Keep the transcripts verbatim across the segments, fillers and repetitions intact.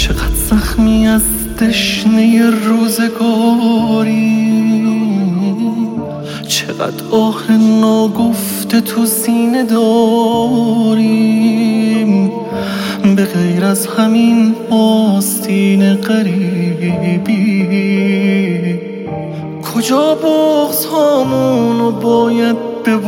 چقدر زخمی از تشنه روزگاری، چقدر آه ناگفته تو سینه داریم. به غیر از همین آستین غریبی، کجا بغض هامونو باید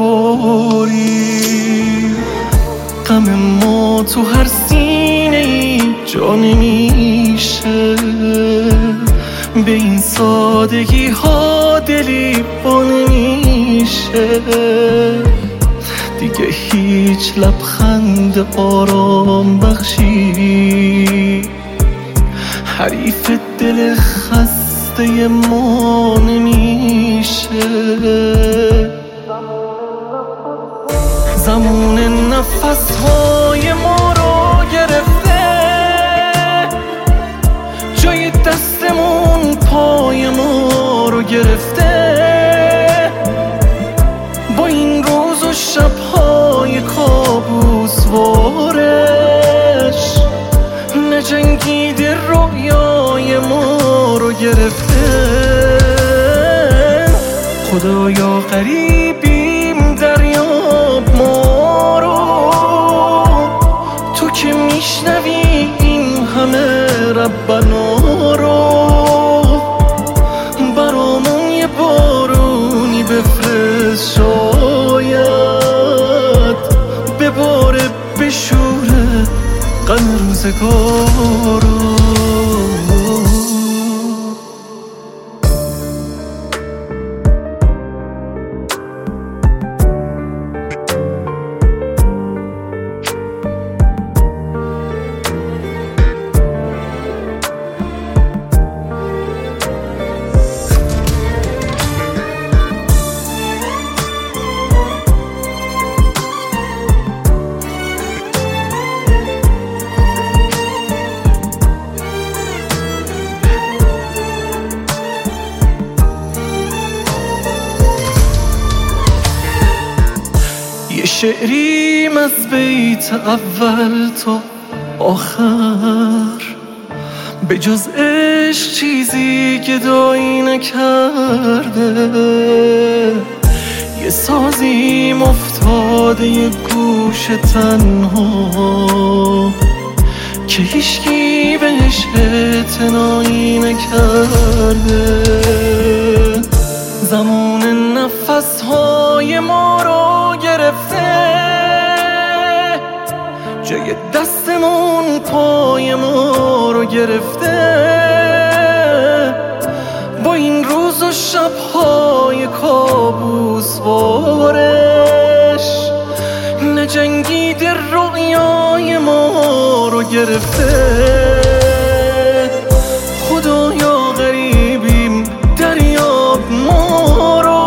بباریم؟ غم ما تو هر سینه ای جا نمیشه، به این سادگی ها دلی با نمیشه. دیگه هیچ لبخند آرام بخشی حریف دل خسته ما نمیشه. زمان نفس های ما رو گرفته، جای دستمون پای ما رو گرفته. با این روز و شبهای کابوس وارش، نجنگیده رویای ما رو گرفته. خدایا غریبیم دریاب ما رو، تو که میشنوی این همه ربنا رو. برامون یه بارونی بفرست، شاید بباره بشوره غم روزگار رو. یه شعریم از بیت اول تا آخر، به جز عشق چیزی گدایی نکرده. یه سازیم افتاده یه گوش تنها، که هیچکی بهش اعتنایی نکرده. زمان نفس های ما رو گرفته، جای دستمون پای ما رو گرفته. با این روز و شبهای کابوس وارش، نجنگیده رویای ما رو گرفته. خدایا غریبیم دریاب ما رو،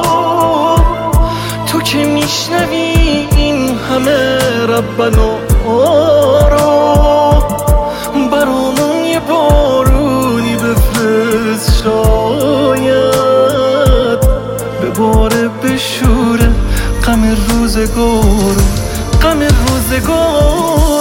تو که میشنوی این همه ربنا رو. برامون یه بارونی بفرست، شاید بباره بشوره غم روزگار، غم روزگار.